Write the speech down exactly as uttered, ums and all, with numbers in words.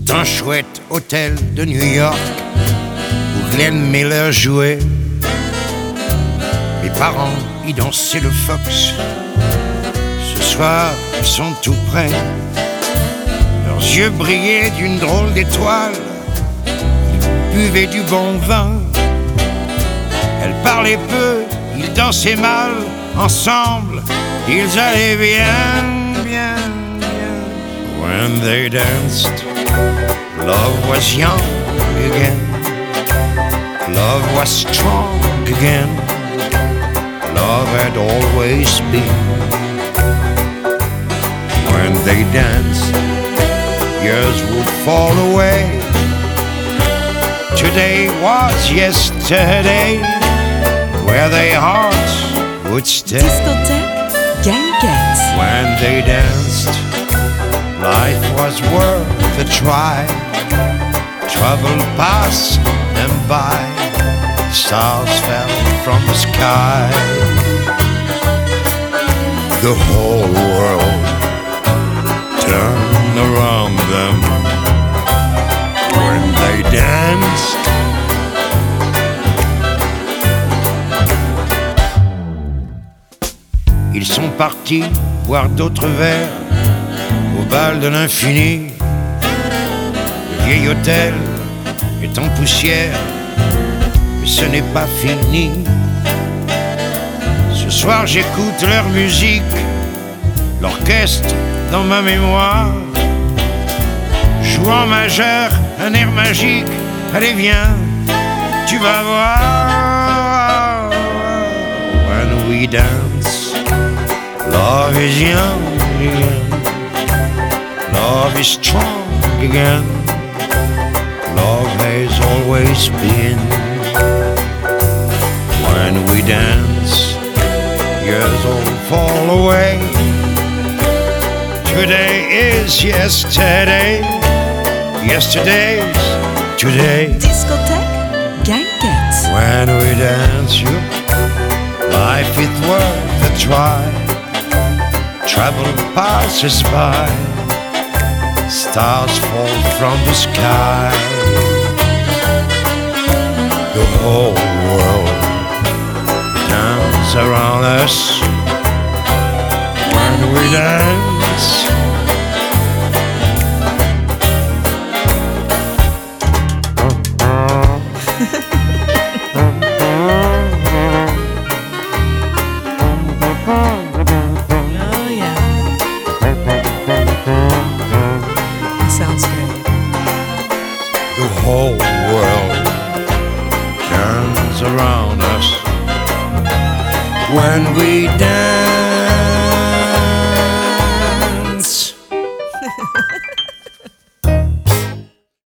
C'est un chouette hôtel de New York où Glenn Miller jouait. Mes parents y dansaient le fox. Ce soir, ils sont tout près. Leurs yeux brillaient d'une drôle d'étoile. Ils buvaient du bon vin. Elle parlait peu, ils dansaient mal. Ensemble, ils allaient bien, bien, bien. When they danced, love was young again. Love was strong again. Love had always been. When they danced, years would fall away. Today was yesterday, where their hearts would stay. Discothèque Ganget. When they danced, life was worth a try. Trouble passed them by. Stars fell from the sky. The whole world turned around them when they danced. Ils sont partis boire d'autres verres au bal de l'infini. Le vieil hôtel est en poussière, mais ce n'est pas fini. Ce soir j'écoute leur musique, l'orchestre dans ma mémoire, joue en majeur un air magique. Allez viens, tu vas voir. When we dance, love is young again. Love is strong again. Love has always been. When we dance, years all fall away. Today is yesterday. Yesterday's today. Discothèque Ganget. When we dance, you, life is worth a try. Travel passes by. Stars fall from the sky. The whole world turns around us when we dance. Oh yeah. Sounds great. The whole world turns around us when we dance.